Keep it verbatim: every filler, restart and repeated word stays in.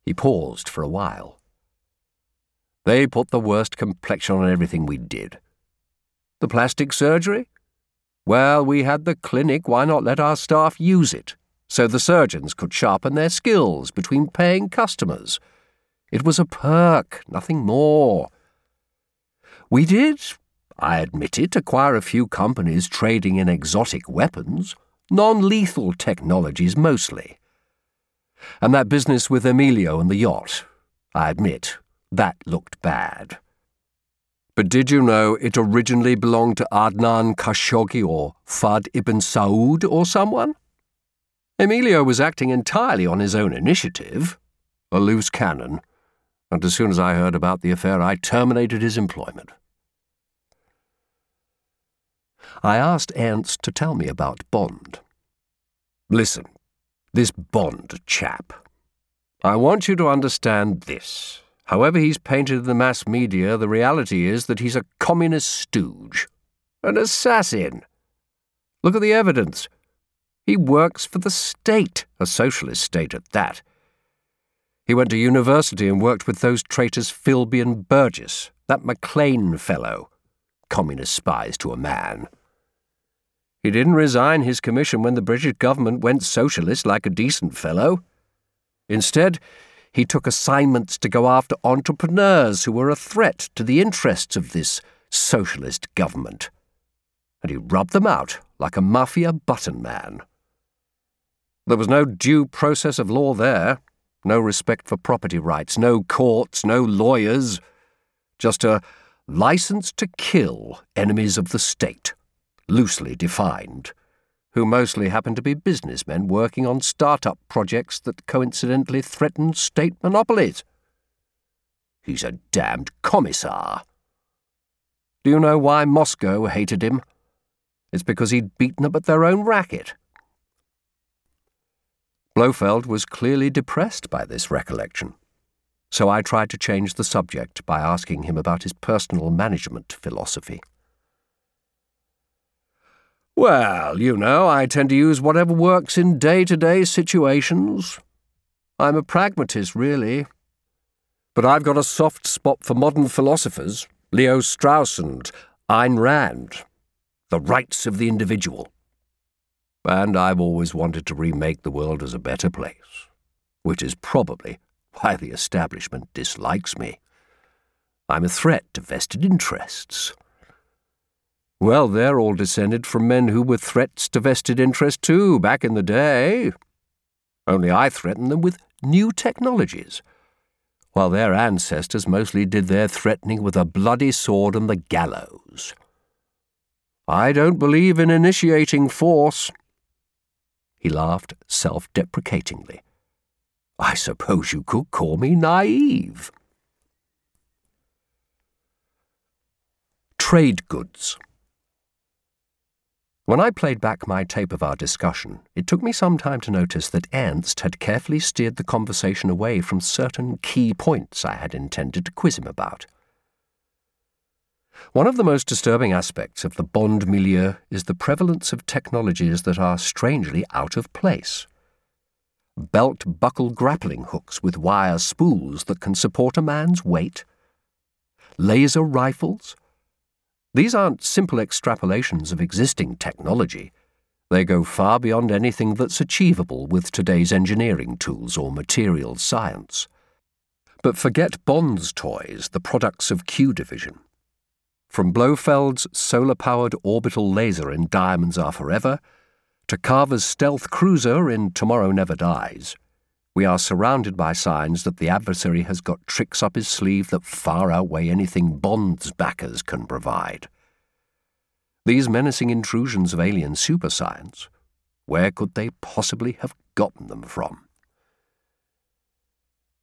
He paused for a while. They put the worst complexion on everything we did. The plastic surgery? Well, we had the clinic, why not let our staff use it, so the surgeons could sharpen their skills between paying customers? It was a perk, nothing more. We did, I admit it, acquire a few companies trading in exotic weapons, non-lethal technologies mostly. And that business with Emilio and the yacht, I admit, that looked bad. But did you know it originally belonged to Adnan Khashoggi or Fahd ibn Saud or someone? Emilio was acting entirely on his own initiative, a loose cannon, and as soon as I heard about the affair, I terminated his employment. I asked Ernst to tell me about Bond. Listen, this Bond chap. I want you to understand this. However he's painted in the mass media, the reality is that he's a communist stooge, an assassin. Look at the evidence. He works for the state, a socialist state at that. He went to university and worked with those traitors Philby and Burgess, that Maclean fellow, communist spies to a man. He didn't resign his commission when the British government went socialist like a decent fellow. Instead, he took assignments to go after entrepreneurs who were a threat to the interests of this socialist government. And he rubbed them out like a mafia button man. There was no due process of law there, no respect for property rights, no courts, no lawyers, just a license to kill enemies of the state, loosely defined, who mostly happened to be businessmen working on start-up projects that coincidentally threatened state monopolies. He's a damned commissar. Do you know why Moscow hated him? It's because he'd beaten them at their own racket. Blofeld was clearly depressed by this recollection, so I tried to change the subject by asking him about his personal management philosophy. Well, you know, I tend to use whatever works in day-to-day situations. I'm a pragmatist, really. But I've got a soft spot for modern philosophers, Leo Strauss and Ayn Rand, the rights of the individual. And I've always wanted to remake the world as a better place, which is probably why the establishment dislikes me. I'm a threat to vested interests. Well, they're all descended from men who were threats to vested interest too, back in the day. Only I threatened them with new technologies, while their ancestors mostly did their threatening with a bloody sword and the gallows. I don't believe in initiating force. He laughed self-deprecatingly. I suppose you could call me naive. Trade goods. When I played back my tape of our discussion, it took me some time to notice that Ernst had carefully steered the conversation away from certain key points I had intended to quiz him about. One of the most disturbing aspects of the Bond milieu is the prevalence of technologies that are strangely out of place. Belt-buckle grappling hooks with wire spools that can support a man's weight. Laser rifles. These aren't simple extrapolations of existing technology. They go far beyond anything that's achievable with today's engineering tools or materials science. But forget Bond's toys, the products of Q Division. From Blofeld's solar-powered orbital laser in Diamonds Are Forever to Carver's stealth cruiser in Tomorrow Never Dies, we are surrounded by signs that the adversary has got tricks up his sleeve that far outweigh anything Bond's backers can provide. These menacing intrusions of alien superscience, where could they possibly have gotten them from?